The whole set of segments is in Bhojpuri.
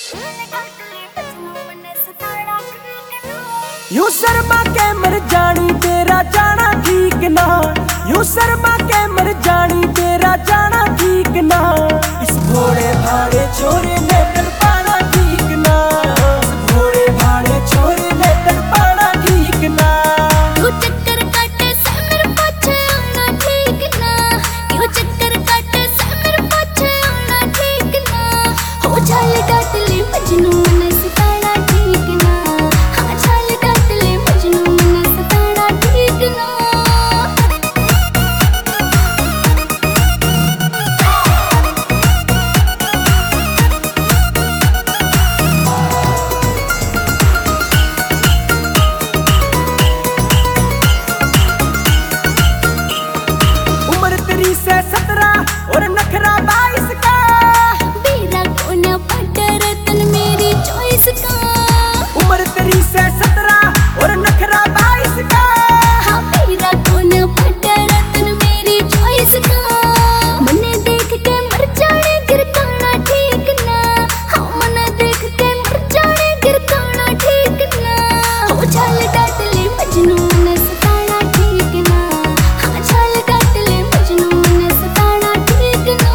यूं शर्मा के मर जानी तेरा जाना ठीक ना, यूं शर्मा के मर जानी तेरा जाना ठीक ना। इस भोले भाले छोरे ने तड़पाना ठीक ना, इस भोले भाले छोरे ने तड़पाना ठीक ना। क्यों चक्कर काटे से मेरे पाछे आना ठीक ना, क्यों चक्कर काटे से मेरे पाछे आना ठीक ना। हो छाल काट ले मजनू ने सताना ठीक ना, हाँ छाल काट ले मजनू ने सताना ठीक ना। उम्र तेरी से 17 और नखरा 22 का, मेरा कोना पटर तन मेरी चॉइस का। उम्र तेरी से 17 और नखरा 22 का। हाँ मेरा कोना पटर तन मेरी चॉइस का। मने देख के मर जाने गिरकाना ठीक ना, हाँ मने देख के मर जाने गिरकाना ठीक ना। हो छाल काट ले मजनू ने सताना ठीक ना, हाँ छाल काट ले मजनू ने सताना ठीक ना।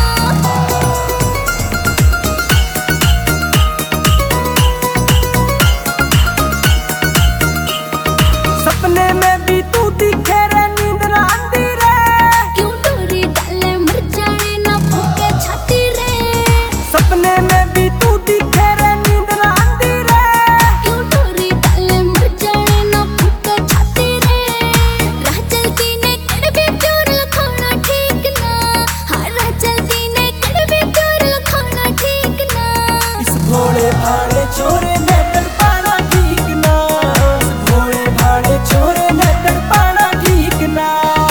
सपने में भी तू दिखे रे, नींद ना आंदी रे। क्यों डोरी डाले मर जाने ना फूके छाती रे। सपने में भी तू दिखे रे, नींद ना आंदी रे। क्यों डोरी डाले मर जाने ना फूके छाती रे। राह चलती ने कड़वे प्यार लखाना ठीक ना, हाँ राह चलती ने कड़वे प्यार लखाना ठीक ना। इस भोले भाले छोरे ने तड़पाना ठीक ना, इस भोले भाले छोरे ने तड़पाना ठीक ना।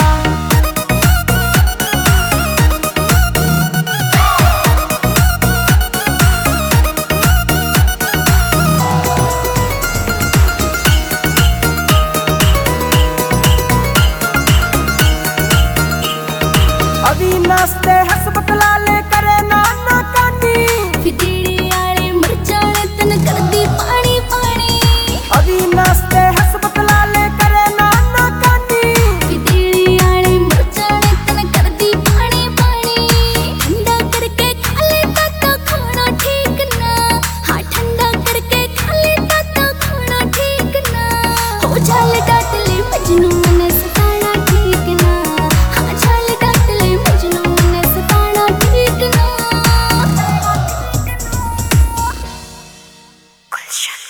अभी नाचते हंस बतला ले करे नाना कानी, फिदीड़ी आले मर जाने तन कर दी पानी पानी। अभी नाचते हंस बतला ले करे नाना कानी। फिदीड़ी आले मर जाने तन कर दी पानी पानी। ठंडा करके खा लेता तो खाना ठीक ना, हाँ ठंडा करके खा लेता तो खाना ठीक ना। हो छाल काट ले मजनू ने सताना ठीक ना, हाँ छाल काट ले मजनू ने सताना ठीक ना। गुलशन।